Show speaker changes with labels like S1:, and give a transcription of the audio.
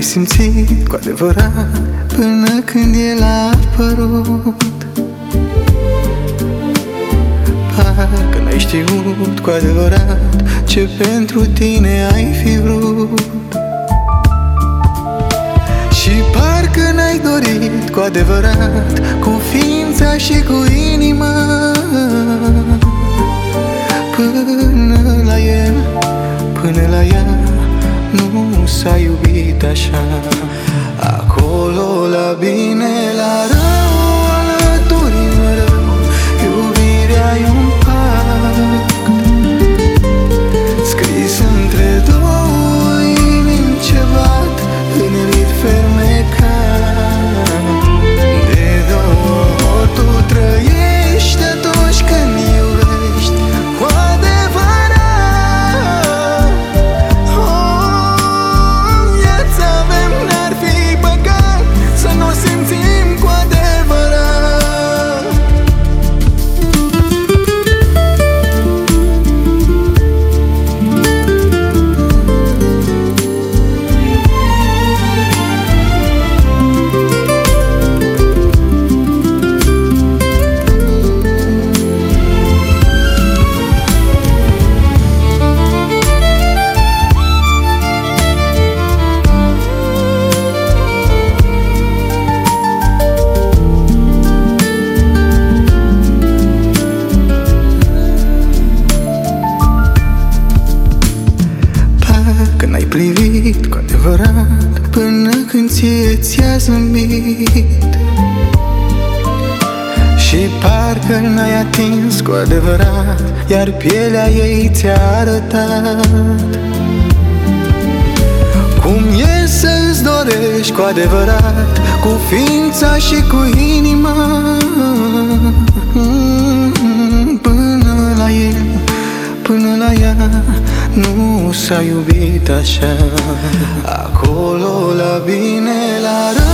S1: simțit cu adevărat până când el a apărut? Parcă n-ai știut cu adevărat ce pentru tine ai fi vrut. Și parcă n-ai dorit cu adevărat, cu ființa și cu inima, până la el, până la ea nu s-a iubit așa. Acolo la bine, la rău, alături mereu, iubirea-i un pact scris între două inimi ce bat în rit fermecat. De două ori tu trăiești atunci când iubești cu adevărat. Viața avem, n-ar fi păcat să nu simțim cu adevărat. Că n-ai privit cu adevărat până când ți-a zâmbit. Și parcă n-ai atins cu adevărat, iar pielea ei ți-a arătat cum e să-ți dorești cu adevărat, cu ființa și cu inima, până la el, până la ea nu s-a iubit așa. Acolo la bine, la rău,